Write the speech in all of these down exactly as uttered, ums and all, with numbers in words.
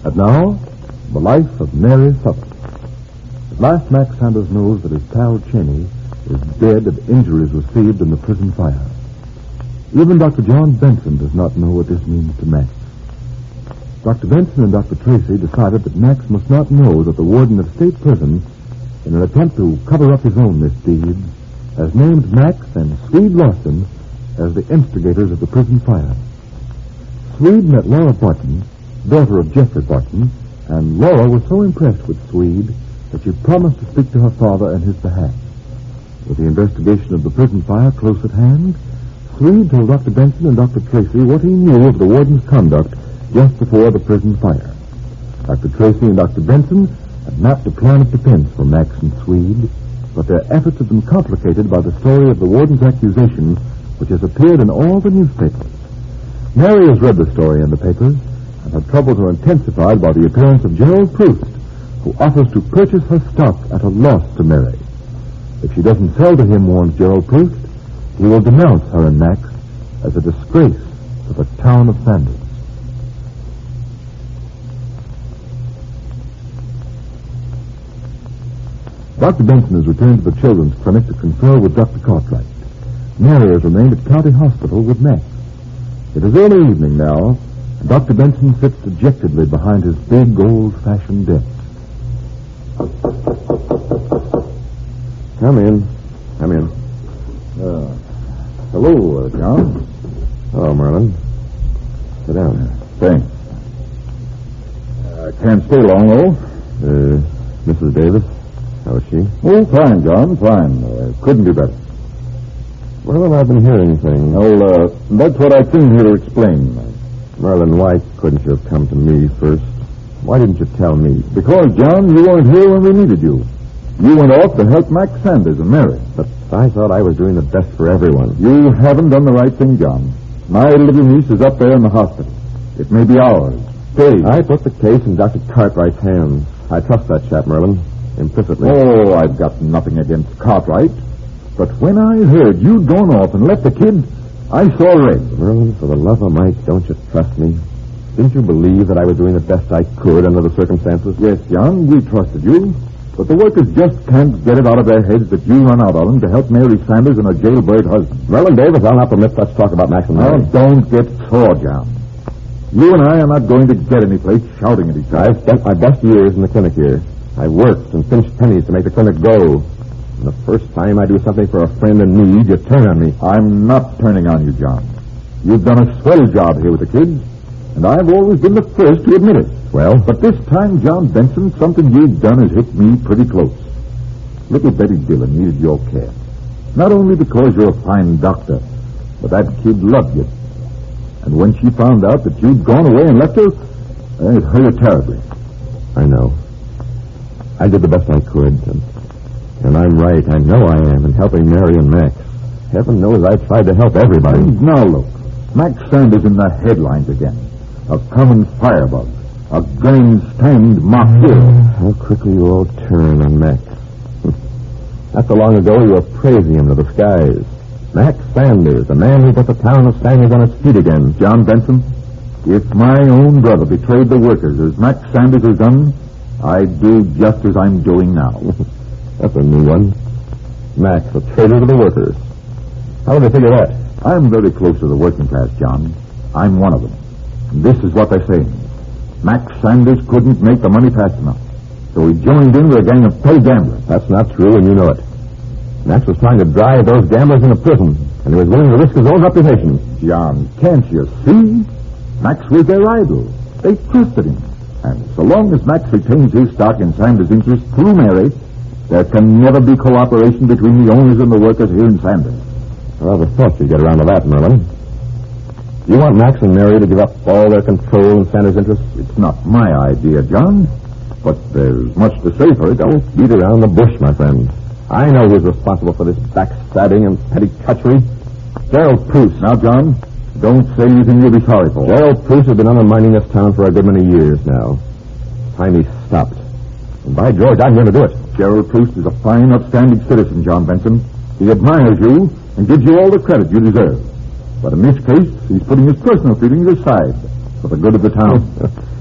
And now, the life of Mary Sutton. At last, Max Sanders knows that his pal Cheney is dead of injuries received in the prison fire. Even Doctor John Benson does not know what this means to Max. Doctor Benson and Doctor Tracy decided that Max must not know that the warden of state prison, in an attempt to cover up his own misdeeds, has named Max and Swede Lawson as the instigators of the prison fire. Swede met Laura Barton, daughter of Jeffrey Barton, and Laura was so impressed with Swede that she promised to speak to her father in his behalf. With the investigation of the prison fire close at hand, Swede told Doctor Benson and Doctor Tracy what he knew of the warden's conduct just before the prison fire. Doctor Tracy and Doctor Benson had mapped a plan of defense for Max and Swede, but their efforts have been complicated by the story of the warden's accusation, which has appeared in all the newspapers. Mary has read the story in the papers, and her troubles are intensified by the appearance of Gerald Proust, who offers to purchase her stock at a loss to Mary. If she doesn't sell to him, warns Gerald Proust, he will denounce her and Max as a disgrace to the town of Sanders. Doctor Benson has returned to the children's clinic to confer with Doctor Cartwright. Mary has remained at County Hospital with Max. It is early evening now, and Doctor Benson sits dejectedly behind his big, old-fashioned desk. Come in. Come in. Uh, hello, uh, John. Hello, Merlin. Sit down. Thanks. I uh, can't stay long, though. Uh, Missus Davis, how is she? Oh, fine, John, fine. Uh, couldn't be better. Well, have I been hearing things? Well, uh, that's what I came here to explain. Merlin, why couldn't you have come to me first? Why didn't you tell me? Because, John, you weren't here when we needed you. You went off to help Max Sanders and Mary. But I thought I was doing the best for everyone. You haven't done the right thing, John. My little niece is up there in the hospital. It may be ours. Stay. I put the case in Doctor Cartwright's hands. I trust that chap, Merlin, implicitly. Oh, I've got nothing against Cartwright. But when I heard you'd gone off and left the kid, I saw red. Merlin, for the love of Mike, don't you trust me? Didn't you believe that I was doing the best I could under the circumstances? Yes, John, we trusted you. But the workers just can't get it out of their heads that you run out on them to help Mary Sanders and her jailbird husband. Merlin Davis, I'll not permit such talk about Max and Mary. Now, don't get sore, John. You and I are not going to get any place shouting at each other. I've spent my best years in the clinic here. I've worked and pinched pennies to make the clinic go. And the first time I do something for a friend in need, you turn on me. I'm not turning on you, John. You've done a swell job here with the kids, and I've always been the first to admit it. Well? But this time, John Benson, something you've done has hit me pretty close. Little Betty Dillon needed your care. Not only because you're a fine doctor, but that kid loved you. And when she found out that you'd gone away and left her, it hurt her terribly. I know. I did the best I could, and, and I'm right. I know I am in helping Mary and Max. Heaven knows I tried to help everybody. And now look, Max Sanders in the headlines again. A common firebug. A grandstand mock hero. How quickly you all turn on Max. Not so long ago, you were praising him to the skies. Max Sanders, the man who put the town of Sanders on its feet again. John Benson, if my own brother betrayed the workers as Max Sanders has done, I'd do just as I'm doing now. That's a new one. Max, a traitor to the workers. How do they figure that? I'm very close to the working class, John. I'm one of them. And this is what they're saying. Max Sanders couldn't make the money fast enough, so he joined in with a gang of pay gamblers. That's not true, and you know it. Max was trying to drive those gamblers into prison, and he was willing to risk his own reputation. John, can't you see? Max was their idol. They trusted him. And so long as Max retains his stock in Sanders' interest through Mary, there can never be cooperation between the owners and the workers here in Sanders. I rather thought you'd get around to that, Merlin. You want Max and Mary to give up all their control in Sanders' interests? It's not my idea, John, but there's much to say for it. Don't beat around the bush, my friend. I know who's responsible for this backstabbing and petty treachery. Gerald Proust. Now, John, don't say anything you'll be sorry for. Gerald Proust has been undermining this town for a good many years now. Time he stopped. And by George, I'm going to do it. Gerald Proust is a fine, upstanding citizen, John Benson. He admires you and gives you all the credit you deserve. But in this case, he's putting his personal feelings aside for the good of the town.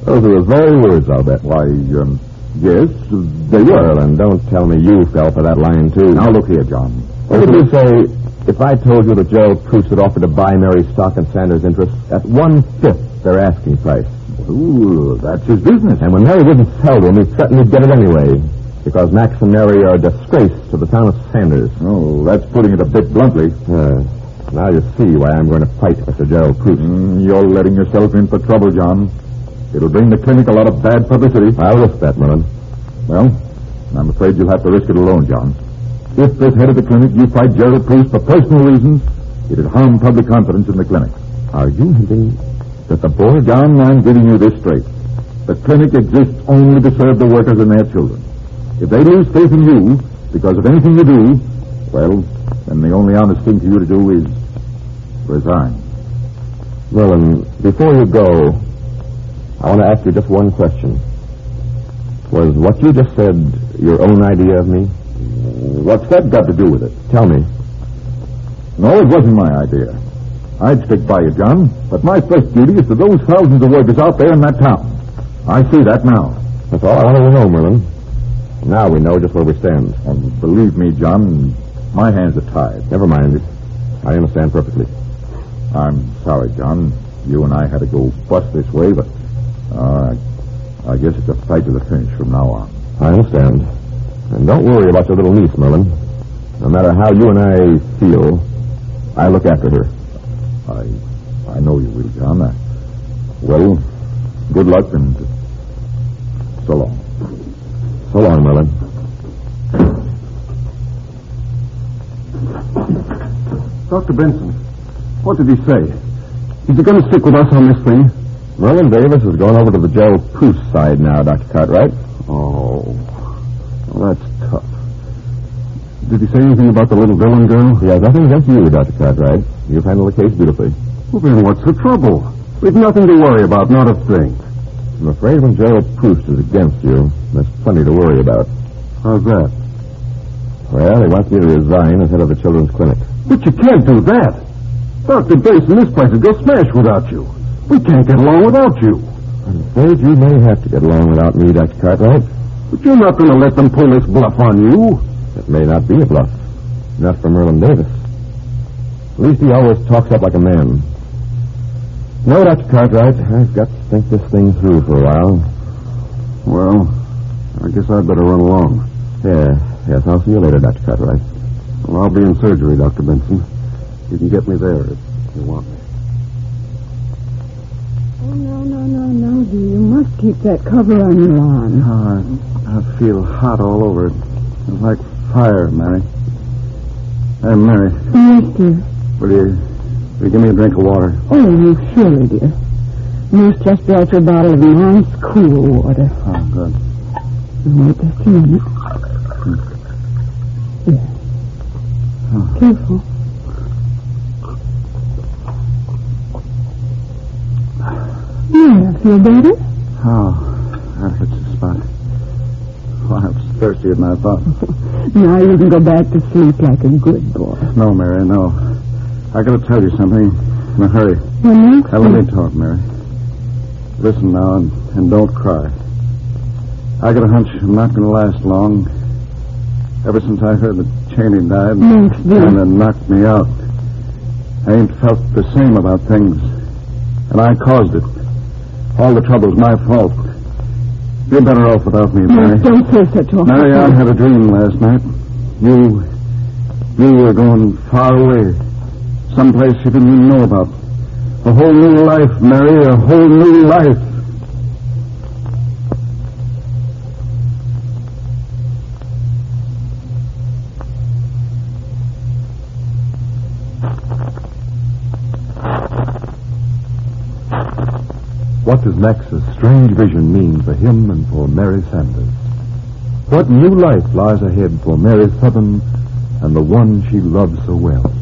Those are the very words, I'll bet. Why, um, yes, they were. Well, and don't tell me you fell for that line, too. Now, look here, John. What would you say if I told you that Gerald Proust had offered to buy Mary's stock and Sanders' interest at one-fifth their asking price? Ooh, that's his business. And when Mary wouldn't sell to him, he threatened he'd get it anyway, because Max and Mary are a disgrace to the town of Sanders. Oh, that's putting it a bit bluntly. Uh, now you see why I'm going to fight Mister Gerald Proust. Mm, you're letting yourself in for trouble, John. It'll bring the clinic a lot of bad publicity. I'll risk that, Merlin. Well, I'm afraid you'll have to risk it alone, John. If as head of the clinic you fight Gerald Proust for personal reasons, it'd harm public confidence in the clinic. Are you hinting that the board... John, I'm giving you this straight. The clinic exists only to serve the workers and their children. If they lose faith in you because of anything you do, well, then the only honest thing for you to do is resign. Merlin, before you go, I want to ask you just one question. Was what you just said your own idea of me? What's that got to do with it? Tell me. No, it wasn't my idea. I'd stick by you, John, but my first duty is to those thousands of workers out there in that town. I see that now. That's all I wanted to know, Merlin. Now we know just where we stand. And believe me, John, my hands are tied. Never mind. I understand perfectly. I'm sorry, John. You and I had to go bust this way, but uh, I guess it's a fight to the finish from now on. I understand. And don't worry about your little niece, Merlin. No matter how you and I feel, I look after her. I I know you will, John. I, well, good luck and so long. So long, Merlin. Doctor Benson, what did he say? Is he going to stick with us on this thing? Merlin Davis has gone over to the Gerald Proust side now, Doctor Cartwright. Oh, well, that's tough. Did he say anything about the little Dillon girl? He has nothing against you, Doctor Cartwright. You've handled the case beautifully. Well, then what's the trouble? We've nothing to worry about, not a thing. I'm afraid when Gerald Proust is against you, there's plenty to worry about. How's that? Well, he wants me to resign as head of the children's clinic. But you can't do that. Doctor Basin, this place would go smash without you. We can't get along without you. I'm afraid you may have to get along without me, Doctor Cartwright. But you're not going to let them pull this bluff on you. It may not be a bluff. Not for Merlin Davis. At least he always talks up like a man. No, Doctor Cartwright, I've got to think this thing through for a while. Well, I guess I'd better run along. Yes, yes, I'll see you later, Doctor Cartwright. Well, I'll be in surgery, Doctor Benson. You can get me there if you want me. Oh, no, no, no, no, dear. You must keep that cover on your arm. Oh, I, I feel hot all over it. It's like fire, Mary. Hey, Mary. Yes, dear. Will you, will you give me a drink of water? Oh, surely, dear. Nurse just brought you a bottle of nice, cool water. Oh, good. Wait just a minute. Here. Oh. Careful. Yeah, feel better? Oh, that hurts a spot. Well, I was thirstier than I thought. Now you can go back to sleep like a good boy. No, Mary, no. I got to tell you something in a hurry. Well, next Now, let me talk, Mary. Listen now, and, and don't cry. I got a hunch I'm not going to last long. Ever since I heard that Cheney died, Thanks, dear. kind of knocked me out. I ain't felt the same about things. And I caused it. All the trouble's my fault. You're better off without me, Mary. No, don't say such a Mary, I had a dream last night. You, you were going far away. Someplace you didn't even know about. A whole new life, Mary, a whole new life. What does Max's strange vision mean for him and for Mary Sanders? What new life lies ahead for Mary Southern and the one she loves so well?